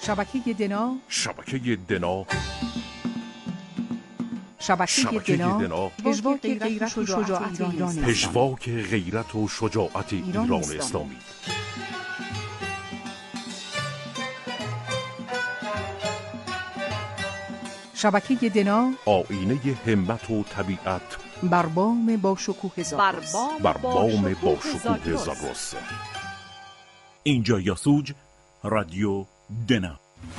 شبکه دنا پژواک غیرت و شجاعت ایران اسلامی. شبکه دنا، آینه همت و طبیعت بر بام با شکوه زاگرس. اینجا یاسوج رادیو دنا.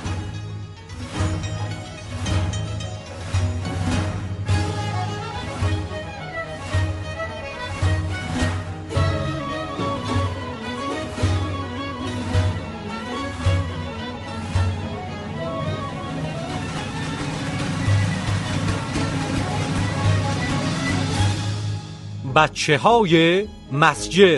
بچه‌های مسجد.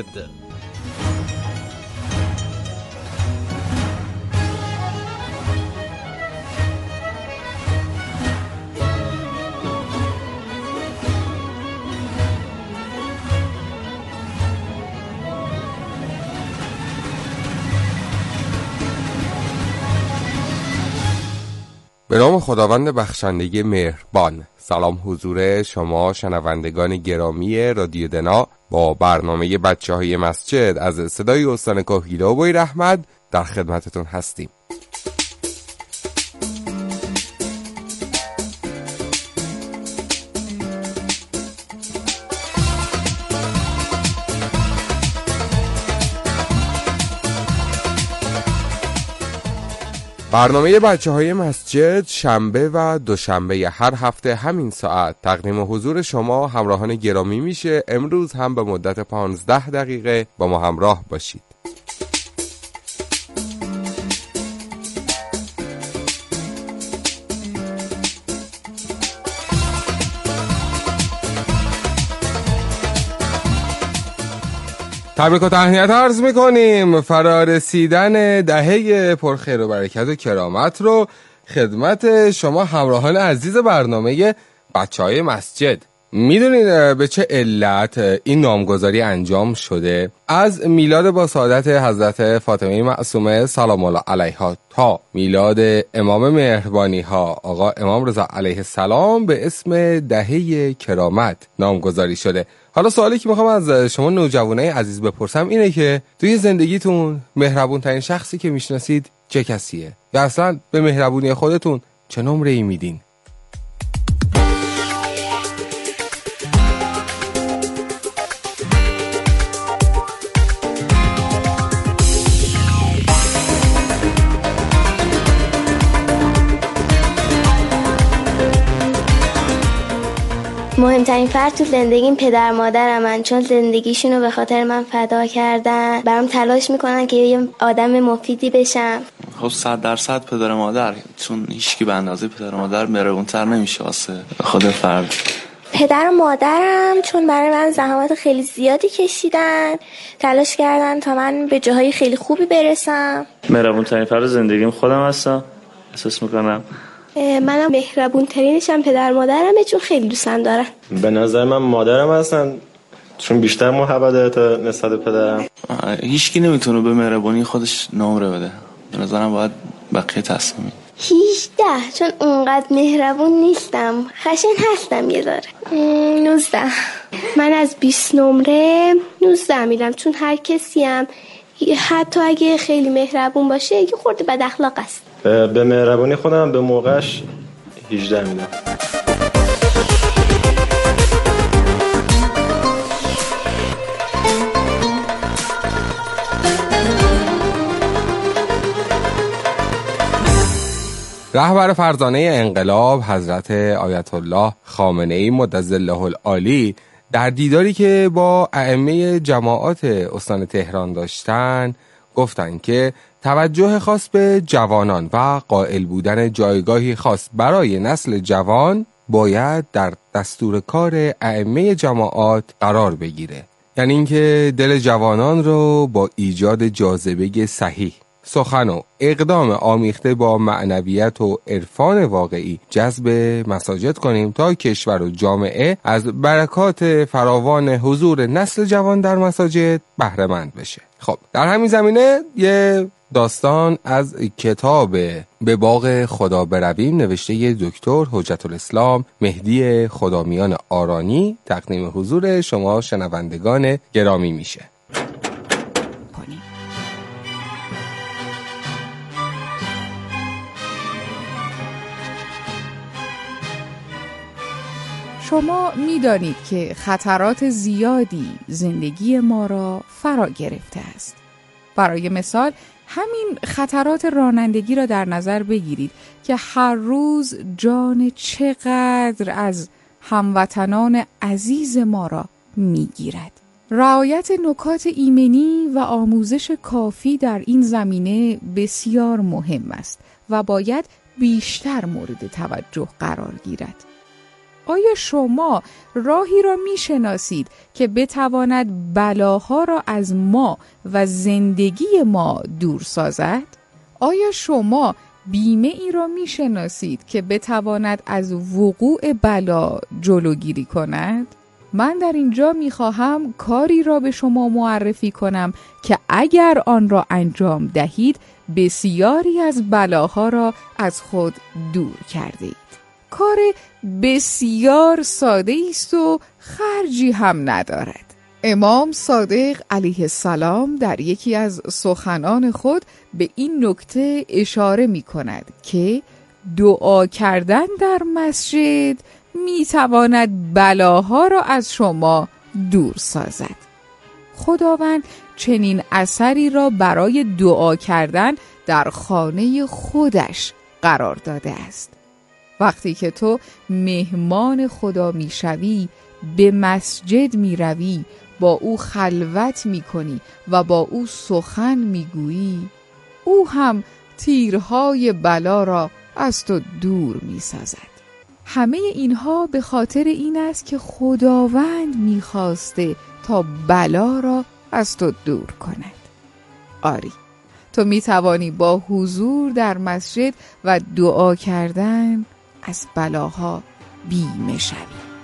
به نام خداوند بخشنده مهربان. سلام حضور شما شنوندگان گرامی رادیو دنا با برنامه بچه‌های مسجد از صدای استان کاهگیلا و رحمت در خدمتتون هستیم. برنامه بچه‌های مسجد شنبه و دوشنبه هر هفته همین ساعت تقدیم حضور شما همراهان گرامی میشه. امروز هم به مدت 15 دقیقه با ما همراه باشید. تبریک و تهنیت عرض میکنیم. فرارسیدن دهه پرخیر و برکت و کرامت رو خدمت شما همراهان عزیز برنامه بچه‌های مسجد. میدونید به چه علت این نامگذاری انجام شده؟ از میلاد با سعادت حضرت فاطمه معصومه سلام الله علیها تا میلاد امام مهربانی ها آقا امام رضا علیه السلام به اسم دهه کرامت نامگذاری شده. حالا سوالی که میخوام از شما نوجوانای عزیز بپرسم اینه که توی زندگیتون مهربون ترین شخصی که میشناسید چه کسیه؟ یا اصلا به مهربونی خودتون چه نمره‌ای میدین؟ مهمترین فرد تو زندگیم پدر مادرمن، چون زندگیشونو به خاطر من فدا کردن، برام تلاش میکنن که یه آدم مفیدی بشم. خب 100% پدر مادر، چون هیچکی به اندازه پدر مادر مهربونتر نمیشه واسه خود فرد. پدر و مادرم چون برای من زحمات خیلی زیادی کشیدن، تلاش کردن تا من به جاهای خیلی خوبی برسم. مهربونترین فرد زندگیم خودم هستم، احساس میکنم. منم مهربون ترینشم پدر مادرمه، چون خیلی دوستم دارن. به نظر من مادرم هستن، چون بیشتر محبت داره تا نسبت پدرم. هیچکی نمیتونه به مهربونی خودش نمره بده. به نظرم باید بقیه تصمیم. 18 چون اونقدر مهربون نیستم، خشن هستم یه ذره. 19 من از 20 نمره 19 میدم، چون هر کسیم حتی اگه خیلی مهربون باشه یه خورده بد اخلاق است. به مهربونی خودم به موقعش 18 میدم. رهبر فرزانه انقلاب حضرت آیت الله خامنه‌ای مدظله العالی در دیداری که با ائمه جماعات استان تهران داشتن گفتن که توجه خاص به جوانان و قائل بودن جایگاهی خاص برای نسل جوان باید در دستور کار ائمه جماعات قرار بگیره. یعنی اینکه دل جوانان رو با ایجاد جاذبه صحیح، سخن و اقدام آمیخته با معنویت و عرفان واقعی جذب مساجد کنیم تا کشور و جامعه از برکات فراوان حضور نسل جوان در مساجد بهره مند بشه. خب در همین زمینه یه داستان از کتاب به باغ خدا برویم نوشته دکتر حجت الاسلام مهدی خدامیان آرانی تقدیم حضور شما شنوندگان گرامی میشه. شما می‌دانید که خطرات زیادی زندگی ما را فرا گرفته است. برای مثال همین خطرات رانندگی را در نظر بگیرید که هر روز جان چقدر از هموطنان عزیز ما را می‌گیرد. رعایت نکات ایمنی و آموزش کافی در این زمینه بسیار مهم است و باید بیشتر مورد توجه قرار گیرد. آیا شما راهی را می‌شناسید که بتواند بلاها را از ما و زندگی ما دور سازد؟ آیا شما بیمه ای را می‌شناسید که بتواند از وقوع بلا جلوگیری کند؟ من در اینجا می‌خواهم کاری را به شما معرفی کنم که اگر آن را انجام دهید بسیاری از بلاها را از خود دور کردید. کار بسیار ساده است و خرجی هم ندارد. امام صادق علیه السلام در یکی از سخنان خود به این نکته اشاره می کند که دعا کردن در مسجد می تواند بلاها را از شما دور سازد. خداوند چنین اثری را برای دعا کردن در خانه خودش قرار داده است. وقتی که تو مهمان خدا میشوی، به مسجد میروی، با او خلوت میکنی و با او سخن میگویی، او هم تیرهای بلا را از تو دور میسازد. همه اینها به خاطر این است که خداوند میخواسته تا بلا را از تو دور کند. آری، تو میتوانی با حضور در مسجد و دعا کردن از بلاها بیمه شوی.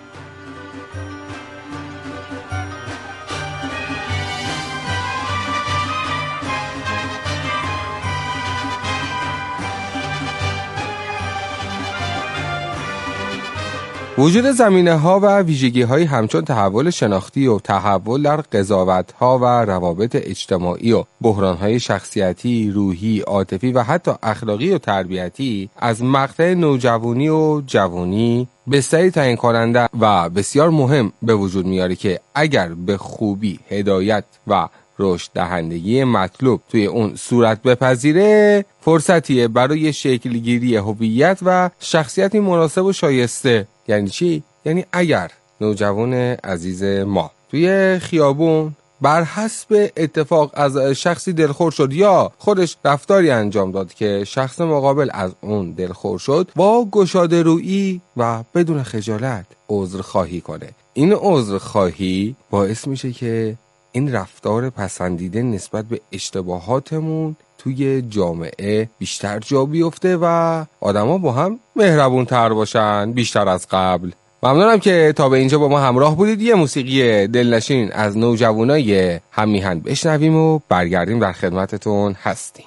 وجود زمینه‌ها و ویژگی‌های همچون تحول شناختی و تحول در قضاوت‌ها و روابط اجتماعی و بحران‌های شخصیتی، روحی، عاطفی و حتی اخلاقی و تربیتی از مقطع نوجوانی و جوانی بسیاری تعیین کننده و بسیار مهم به وجود میاره که اگر به خوبی هدایت و رشد دهندگی مطلوب توی اون صورت بپذیره، فرصتیه برای شکلگیری هویت و شخصیتی مناسب و شایسته. یعنی چی؟ یعنی اگر نوجوان عزیز ما توی خیابون بر حسب اتفاق از شخصی دلخور شد یا خودش رفتاری انجام داد که شخص مقابل از اون دلخور شد، با گشاده رویی و بدون خجالت عذرخواهی کنه. این عذرخواهی باعث میشه که این رفتار پسندیده نسبت به اشتباهاتمون توی جامعه بیشتر جا بیفته و آدما با هم مهربون تر باشن بیشتر از قبل. ممنونم که تا به اینجا با ما همراه بودید. یه موسیقی دلنشین از نوجوانای هممیهن بشنویم و برگردیم در خدمتتون هستیم.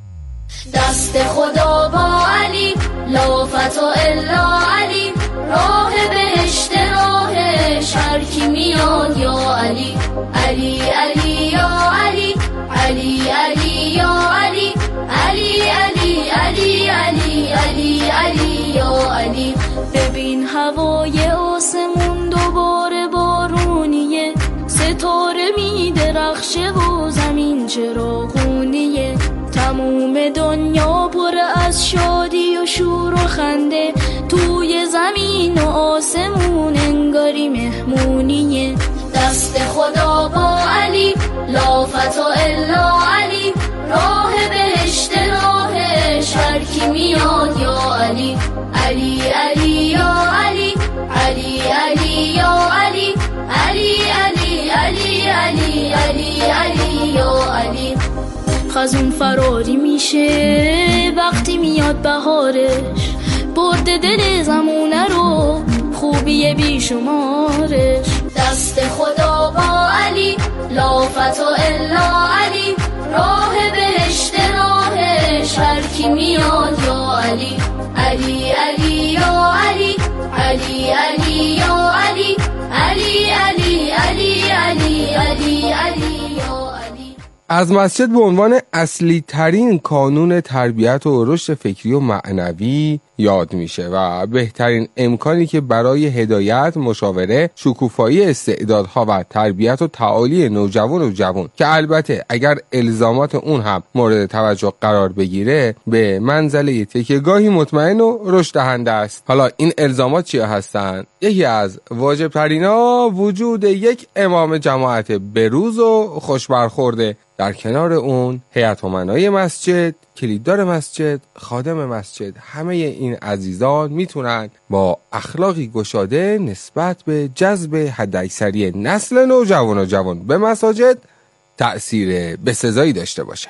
دست خدا با علی، لا فتح الا علی، راه بهشت راه شرکی میاد یا علی، علی علی یا علی، علی علی یا علی، علی علی علی علی علی علی یا علی. ببین هوای آسمون دوباره بارونیه، ستاره میدرخشه و زمین چراغونیه، تموم دنیا پر از شادی و شور و خنده، توی زمین و آسمون انگاری مهمونیه. دست خدا با علی، لا فتح الا علی، راه بهشت راه شرکی میاد یا علی، علی علی یا علی، علی علی یا علی، علی علی علی علی علی علی یا علی. خزون فراری میشه وقتی میاد بهارش، برده دل زمونه رو خوبی بیشمارش. دست خدا با علی، لا فتح الا علی، راه بهشت راه کی میاد یا علی علی علی یا علی علی علی یا علی علی علی علی علی علی علی یا علی. از مسجد به عنوان اصلی ترین کانون تربیت و رشد فکری و معنوی یاد میشه و بهترین امکانی که برای هدایت، مشاوره، شکوفایی استعدادها و تربیت و تعالی نوجوان و جوان که البته اگر الزامات اون هم مورد توجه قرار بگیره به منزله تکیه‌گاهی مطمئن و رشد دهنده است. حالا این الزامات چیا هستن؟ یکی از واجب ترینا وجود یک امام جماعت بروز و خوش برخورده. در کنار اون هیئت امنای مسجد، کلیددار مسجد، خادم مسجد، همه این عزیزان میتونن با اخلاقی گشاده نسبت به جذب حداکثری نسل نوجوان و جوان به مساجد تأثیر بسزایی داشته باشن.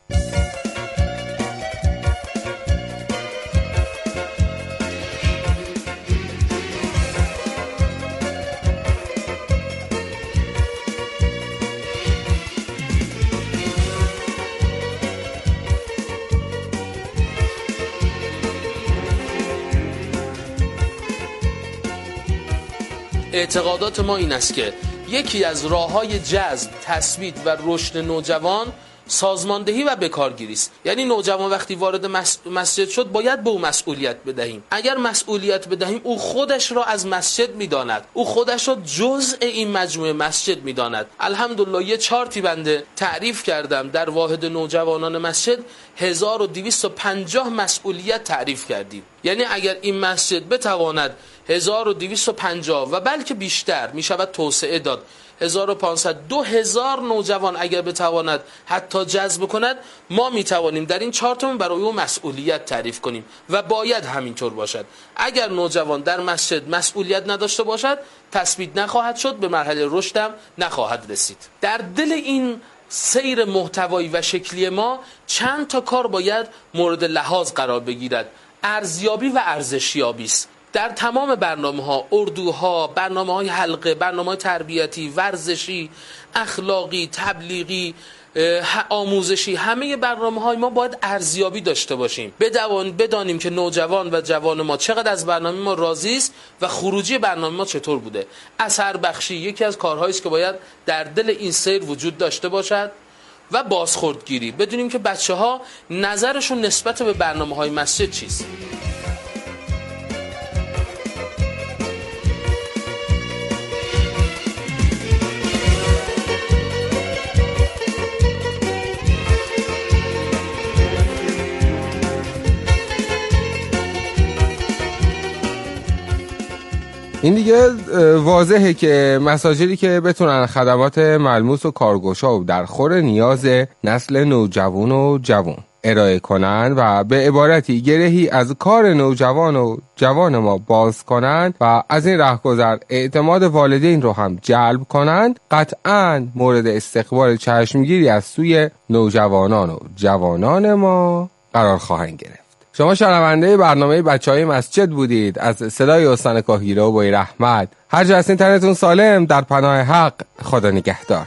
اعتقادات ما این است که یکی از راه‌های جذب، تثبیت و رشد نوجوان سازماندهی و بکارگیری است. یعنی نوجوان وقتی وارد مسجد شد باید به او مسئولیت بدهیم. اگر مسئولیت بدهیم او خودش را از مسجد می‌داند، او خودش را جزء این مجموعه مسجد می‌داند. الحمدلله یه چارتی بنده تعریف کردم در واحد نوجوانان مسجد 1250 مسئولیت تعریف کردیم. یعنی اگر این مسجد بتواند 1250 و بلکه بیشتر می شود توسعه داد 1500 2000 نوجوان اگر بتواند حتی جذب کند، ما می توانیم در این چارتمون برای او مسئولیت تعریف کنیم و باید همینطور باشد. اگر نوجوان در مسجد مسئولیت نداشته باشد تثبیت نخواهد شد، به مرحله رشدم نخواهد رسید. در دل این سیر محتوایی و شکلی ما چند تا کار باید مورد لحاظ قرار بگیرد. ارزیابی و ارزشیابی است. در تمام برنامه‌ها، اردوها، برنامه‌های حلقه، برنامه‌های تربیتی، ورزشی، اخلاقی، تبلیغی، آموزشی، همه برنامه‌های ما باید ارزیابی داشته باشیم. بدانیم که نوجوان و جوان ما چقدر از برنامه ما راضی است و خروجی برنامه ما چطور بوده. اثر بخشی یکی از کارهایی است که باید در دل این سیر وجود داشته باشد و بازخوردگیری. بدونیم که بچه‌ها نظرشون نسبت به برنامه‌های مسجد چیست. این دیگه واضحه که مساجدی که بتونن خدمات ملموس و کارگشا و در خور نیاز نسل نوجوان و جوان ارائه کنن و به عبارتی گرهی از کار نوجوان و جوان ما باز کنن و از این رهگذر اعتماد والدین رو هم جلب کنند، قطعاً مورد استقبال چشمگیری از سوی نوجوانان و جوانان ما قرار خواهند گرفت. شما شنونده برنامه بچهای مسجد بودید از صدای استان کاهگیره و بای رحمت. هر جا هستین تنتون سالم، در پناه حق. خدا نگهدار.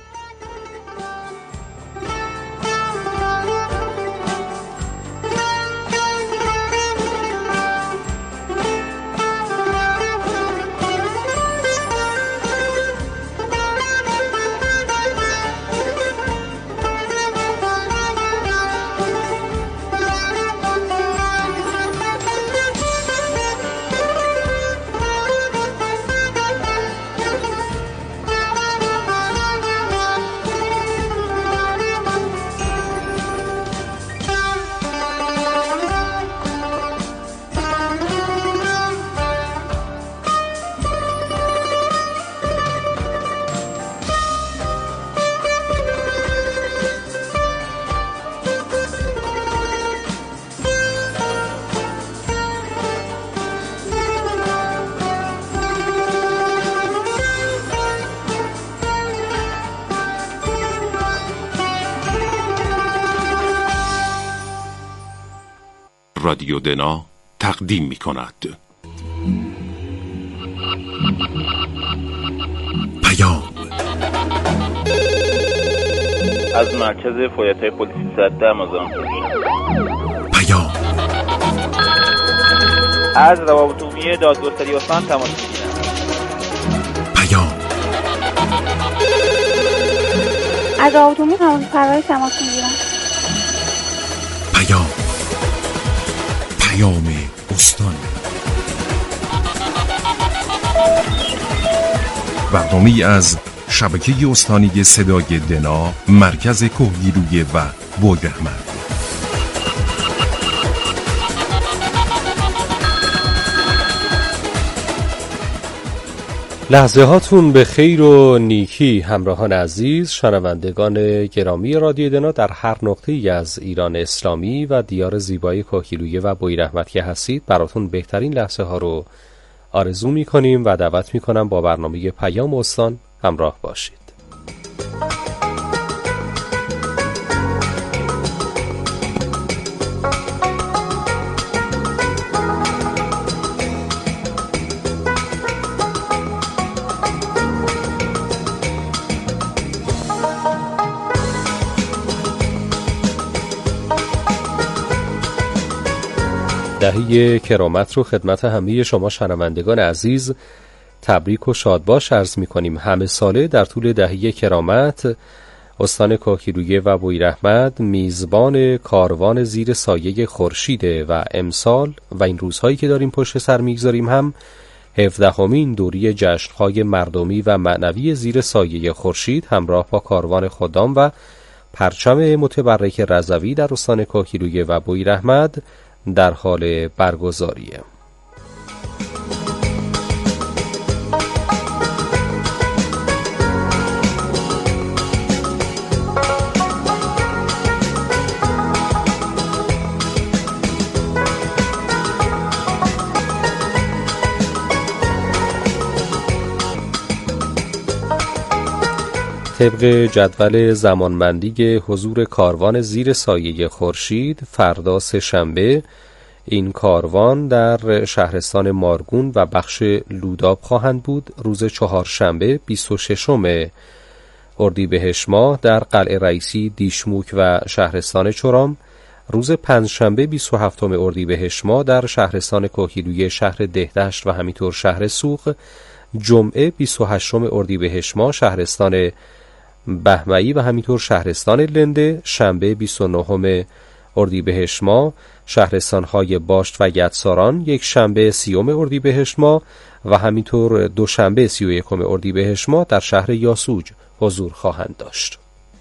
رادیو دنا تقدیم می کند پیام از مرکز فعالیت‌های پلیسی 110 مزاحم شدم. پیام. از روابط عمومی دادگستری استان تماس میگیرم. پیام. از روابط عمومی قانون فراری تماس میگیرم. پیام. پیام استان. برنامه‌ای از شبکه استانی صدای دنا، مرکز کوهگیلویه و بویراحمد. لحظه هاتون به خیر و نیکی همراهان عزیز، شنوندگان گرامی رادیو دنا در هر نقطه‌ای از ایران اسلامی و دیار زیبای کوهگیلویه و بویراحمد که هستید، براتون بهترین لحظه ها رو آرزو می‌کنیم و دعوت می‌کنم با برنامه پیام استان همراه باشید. دهه کرامت رو خدمت همه شما شنوندگان عزیز تبریک و شادباش عرض می‌کنیم. همه ساله در طول دهه کرامت استان کوهگیلویه و بویراحمد میزبان کاروان زیر سایه خورشیده و امسال و این روزهایی که داریم پشت سر میگذاریم هم 17مین دوره جشن‌های مردمی و معنوی زیر سایه خورشید همراه با کاروان خدام و پرچم متبرک رضوی در استان کوهگیلویه و بویراحمد در حال برگزاریه. طبق جدول زمانبندی حضور کاروان زیر سایه خورشید، فردا سه‌شنبه این کاروان در شهرستان مارگون و بخش لوداب خواهند بود. روز چهارشنبه 26 اردیبهشت ماه در قلعه رئیسی دیشموک و شهرستان چرام. روز پنجشنبه 27 اردیبهشت ماه در شهرستان کوهگیلویه شهر دهدشت و همینطور شهر سوق. جمعه 28 اردیبهشت ماه شهرستان بهمعی و همینطور شهرستان لنده. شنبه 29 اردیبهشت ماه شهرستان‌های باشت و گدساران. یک شنبه 30 اردیبهشت ماه و همینطور دوشنبه 31 اردیبهشت ماه در شهر یاسوج حضور خواهند داشت.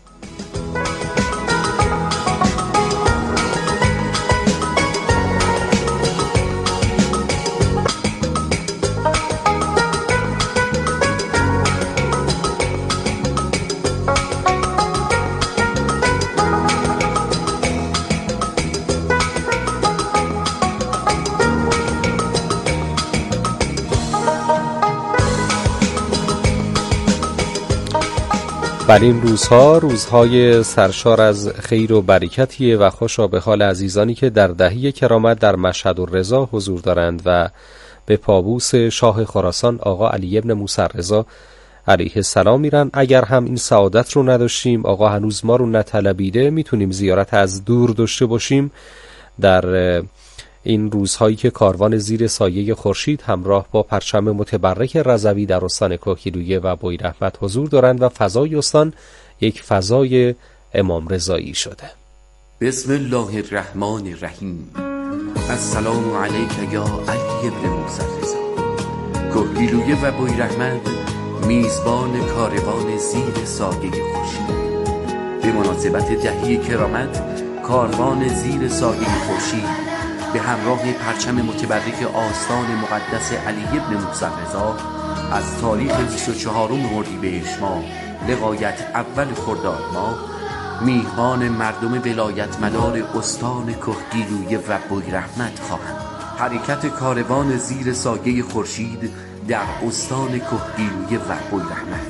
بله، این روزهای سرشار از خیر و برکتیه و خوشا به حال عزیزانی که در دهه کرامت در مشهد الرضا حضور دارند و به پابوس شاه خراسان آقا علی ابن موسی رضا علیه السلام میرن. اگر هم این سعادت رو نداشتیم، آقا هنوز ما رو نطلبیده، میتونیم زیارت از دور داشته باشیم در این روزهایی که کاروان زیر سایه خورشید همراه با پرچم متبرک رضوی در استان کوهگیلویه و بویراحمد حضور دارند و فضای استان یک فضای امام رضایی شده. بسم الله الرحمن الرحیم. السلام علیک یا علی ابن موسی رضا. کوهگیلویه و بویراحمد میزبان کاروان زیر سایه خورشید. به مناسبت دهه کرامت، کاروان زیر سایه خورشید به همراه پرچم متبرک آستان مقدس علی ابن موسی رضا از تاریخ 24 اردیبهشت ماه لغایت اول خرداد ماه میهمان مردم ولایت مدار استان کوهگیلویه و بویراحمد خواهند. حرکت کاروان زیر سایه خورشید در استان کوهگیلویه و بویراحمد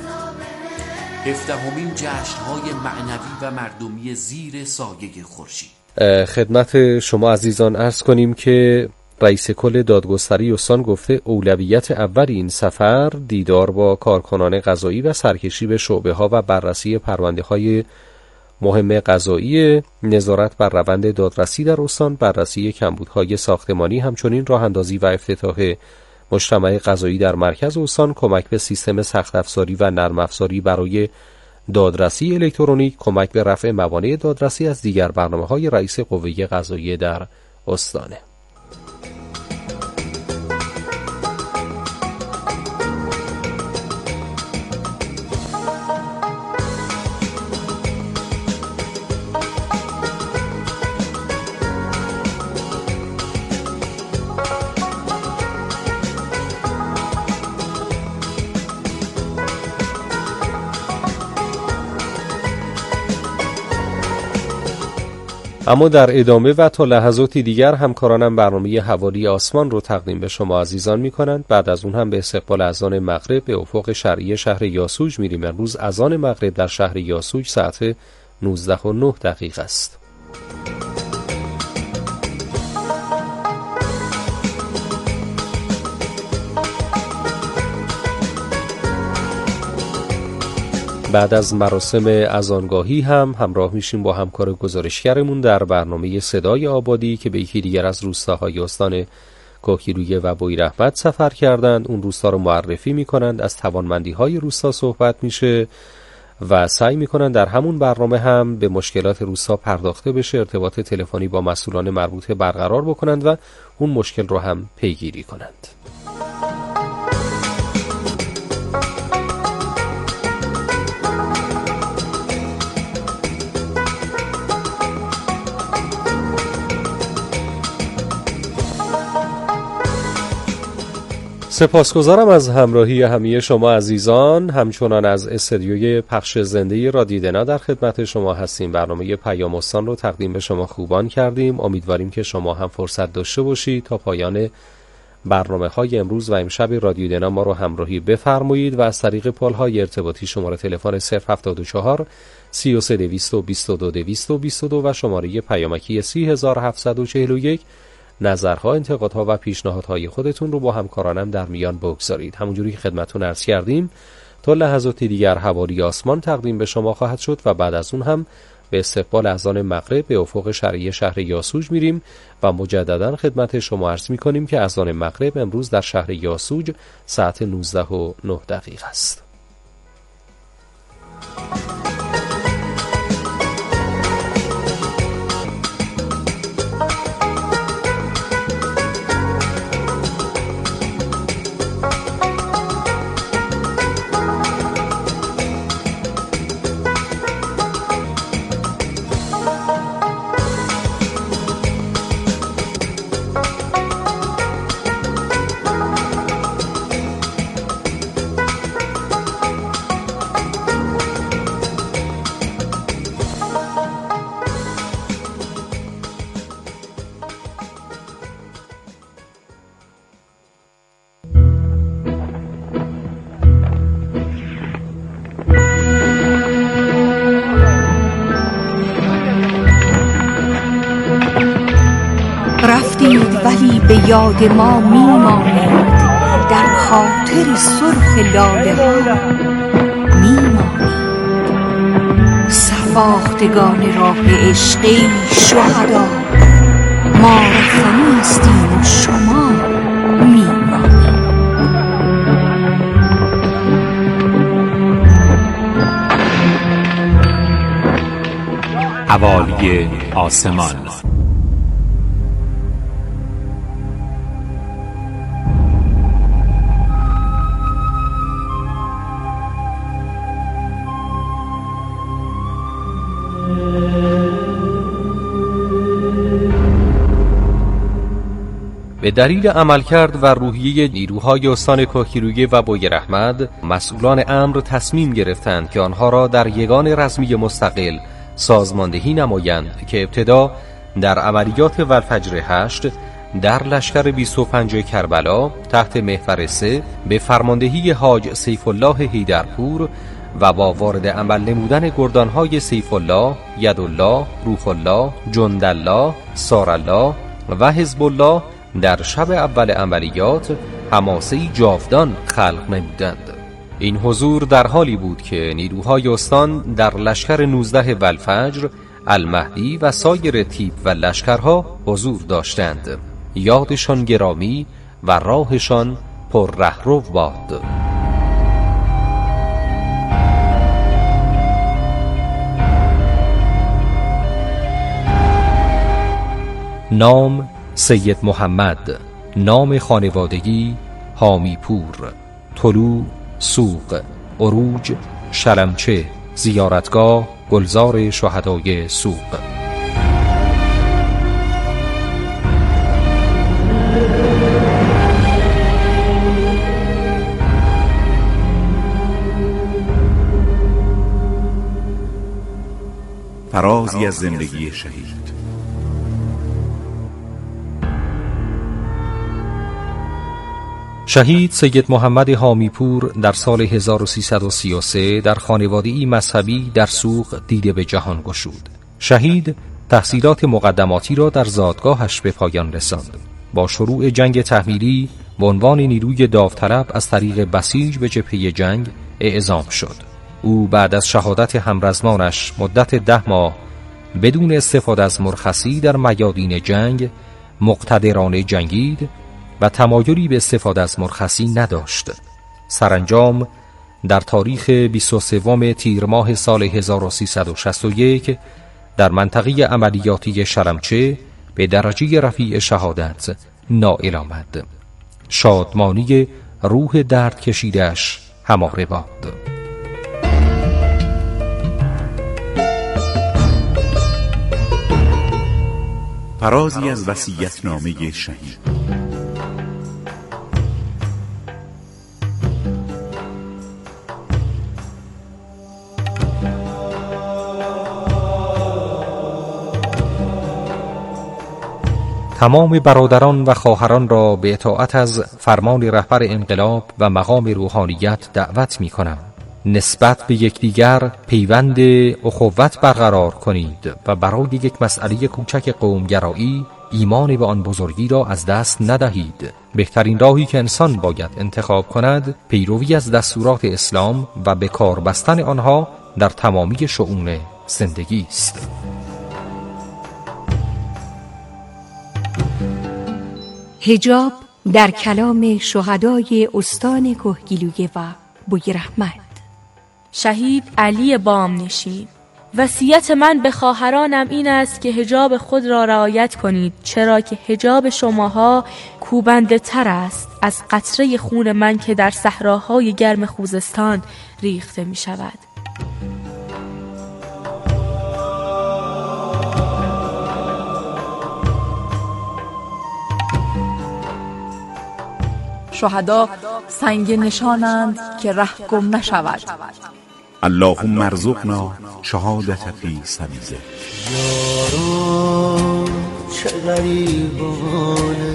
17مین جشن‌های معنوی و مردمی زیر سایه خورشید. خدمت شما عزیزان عرض کنیم که رئیس کل دادگستری استان گفته اولویت اول این سفر دیدار با کارکنان قضایی و سرکشی به شعبه ها و بررسی پرونده های مهم قضایی نظارت بر روند دادرسی در استان، بررسی کمبودهای ساختمانی، همچنین راه اندازی و افتتاح مجتمع قضایی در مرکز استان، کمک به سیستم سخت افزاری و نرم افزاری برای دادرسی الکترونیک، کمک به رفع موانع دادرسی از دیگر برنامه‌های رئیس قوه قضاییه در استانه. اما در ادامه و تا لحظاتی دیگر همکارانم برنامه حوالی آسمان رو تقدیم به شما عزیزان می کنند. بعد از اون هم به استقبال اذان مغرب به افق شرعی شهر یاسوج میریم. امروز اذان مغرب در شهر یاسوج ساعت 19:09 است. بعد از مراسم اذانگاهی هم همراه میشیم با همکار گزارشگرمون در برنامه صدای آبادی که به یکی دیگر از روستاهای استان کوهگیلویه و بویراحمد سفر کردند. اون روستا رو معرفی میکنند، از توانمندی‌های روستا صحبت میشه و سعی میکنند در همون برنامه هم به مشکلات روستا پرداخته بشه، ارتباط تلفنی با مسئولان مربوطه برقرار بکنند و اون مشکل رو هم پیگیری کنند. سپاسگزارم از همراهی همه شما عزیزان. همچنان از استدیوی پخش زنده رادیو دنا در خدمت شما هستیم. برنامه پیام استان رو تقدیم به شما خوبان کردیم. امیدواریم که شما هم فرصت داشته باشید تا پایان برنامه‌های امروز و امشب رادیو دنا ما رو همراهی بفرمایید و از طریق پال‌های ارتباطی شماره تلفن 074 33 222 222 و شماره پیامکی 30741 نظرها، انتقادها و پیشنهادهای خودتون رو با همکارانم در میان بگذارید. همونجوری که خدمتتون عرض کردیم تا لحظات دیگر حوالی آسمان تقدیم به شما خواهد شد و بعد از اون هم به استقبال اذان مغرب به افق شرعی شهر یاسوج میریم و مجددا خدمت شما عرض میکنیم که اذان مغرب امروز در شهر یاسوج ساعت 19:09 است. ولی به یاد ما میمانید، در خاطر سرخ لاله ها میمانید. سرباختگان راه عشقی شهدا، ما رفتنیستیم و شما میمانید. حوالی آسمان. به دلیل عملکرد و روحیه نیروهای استان کوهگیلویه و بویراحمد، مسئولان امر تصمیم گرفتند که آنها را در یگان رزمی مستقل سازماندهی نمایند که ابتدا در عملیات والفجر 8 در لشکر 25 کربلا تحت محور 3 به فرماندهی حاج سیف الله حیدرپور و با وارد عمل نمودن گردانهای سیف الله، یدالله، روح الله، جندالله، سارالله و حزب الله در شب اول عملیات حماسه‌ای جاودان خلق نمودند. این حضور در حالی بود که نیروهای استان در لشکر 19 والفجر، المهدی و سایر تیپ و لشکرها حضور داشتند. یادشان گرامی و راهشان پر رهرو باد. نام سید محمد، نام خانوادگی حامی پور، طلوع سوق، عروج شلمچه، زیارتگاه گلزار شهدای سوق. فرازی از زندگی شهید. شهید سید محمد حامی پور در سال 1333 در خانواده‌ای مذهبی در سوق دیده به جهان گشود. شهید تحصیلات مقدماتی را در زادگاهش به پایان رساند. با شروع جنگ تحمیلی به عنوان نیروی داوطلب از طریق بسیج به جبهه جنگ اعزام شد. او بعد از شهادت همرزمانش مدت 10 ماه بدون استفاده از مرخصی در میادین جنگ مقتدرانه جنگید و تمایلی به استفاده از مرخصی نداشت. سرانجام در تاریخ 23 تیر ماه سال 1361 در منطقه عملیاتی شلمچه به درجه رفیع شهادت نائل آمد. شادمانی روح درد کشیدش هماره باد. فرازی از وصیت‌نامه شهید. تمام برادران و خواهران را به اطاعت از فرمان رهبر انقلاب و مقام روحانیت دعوت می کنم. نسبت به یکدیگر پیوند اخوت برقرار کنید و برای یک مسئله کوچک قومگرایی ایمان به آن بزرگی را از دست ندهید. بهترین راهی که انسان باید انتخاب کند پیروی از دستورات اسلام و به کار بستن آنها در تمامی شؤون زندگی است. حجاب در کلام شهدای استان کهگیلویه و بویراحمد. شهید علی بامنشین: وصیت من به خواهرانم این است که حجاب خود را رعایت کنید، چرا که حجاب شماها کوبنده تر است از قطره خون من که در صحراهای گرم خوزستان ریخته می شود. شهدا سنگ نشانند که ره گم نشود. اللهم ارزقنا شهادت فی سبیلک. یاران چه غریبانه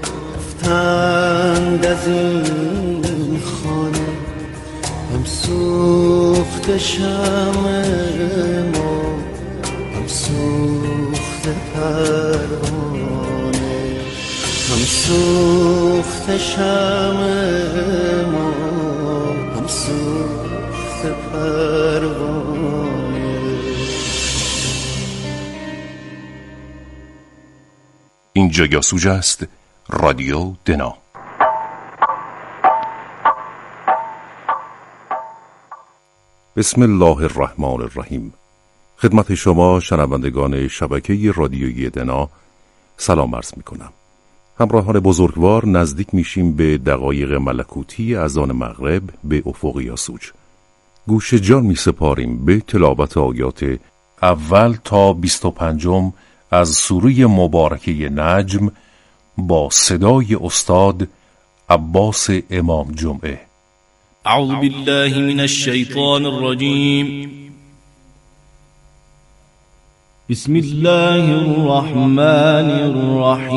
رفتند از این خانه، هم سوخت شمع ما هم سوخت پروانه، هم سوخت شمع ما هم سوخت پروانه. اینجا یاسوج است، رادیو دنا. بسم الله الرحمن الرحیم. خدمت شما شنوندگان شبکه رادیویی دنا سلام عرض می کنم. همراهان بزرگوار، نزدیک میشیم به دقایق ملکوتی اذان مغرب به افق یاسوج. گوش جان می سپاریم به تلاوت آیات اول تا 25 از سوره مبارکه نجم با صدای استاد عباس امام جمعه. اعوذ بالله من الشیطان الرجیم. بسم الله الرحمن الرحیم.